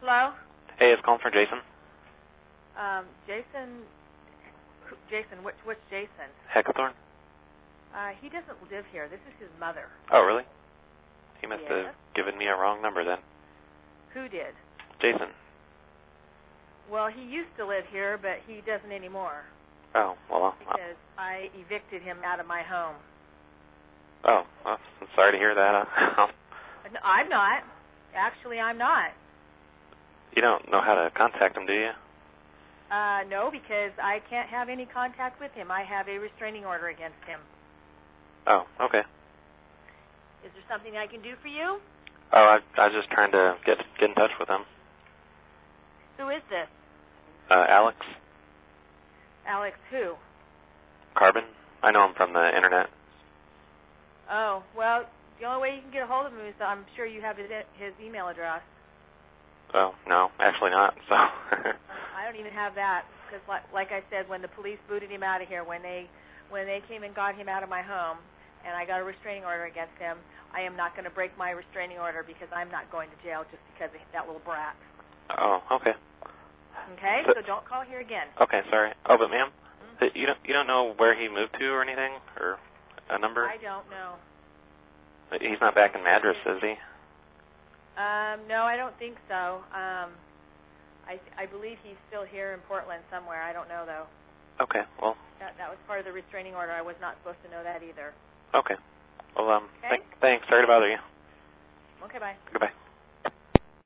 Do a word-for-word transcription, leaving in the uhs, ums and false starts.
Hello? Hey, it's calling for Jason. Um, Jason, Jason, which, which Jason? Heckathorn? Uh, he doesn't live here. This is his mother. Oh, really? He must Yes. have given me a wrong number then. Who did? Jason. Well, he used to live here, but he doesn't anymore. Oh, well, uh, Because I evicted him out of my home. oh, well, I'm sorry to hear that. Uh, No, I'm not. Actually, I'm not. you don't know how to contact him, do you? Uh, no, because I can't have any contact with him. I have a restraining order against him. Oh, okay. Is there something I can do for you? Oh, I, I was just trying to get get in touch with him. Who is this? Uh, Alex Alex who? Carbon. I know him from the internet. Oh, well, the only way you can get a hold of him is I'm sure you have his, his email address. Oh, no, actually not. So. I don't even have that because, like, like I said, when the police booted him out of here, when they when they came and got him out of my home, and I got a restraining order against him, I am not going to break my restraining order because I'm not going to jail just because of that little brat. Oh, okay. Okay, so, so don't call here again. Okay, sorry. Oh, but ma'am, Mm-hmm. you don't you don't know where he moved to or anything, or a number? I don't know. He's not back in Madras, is he? Um, no, I don't think so. Um, I I believe he's still here in Portland somewhere. I don't know though. Okay, well. That that was part of the restraining order. I was not supposed to know that either. Okay. Well, um, Okay. th- thanks. Sorry to bother you. Okay, bye. Goodbye.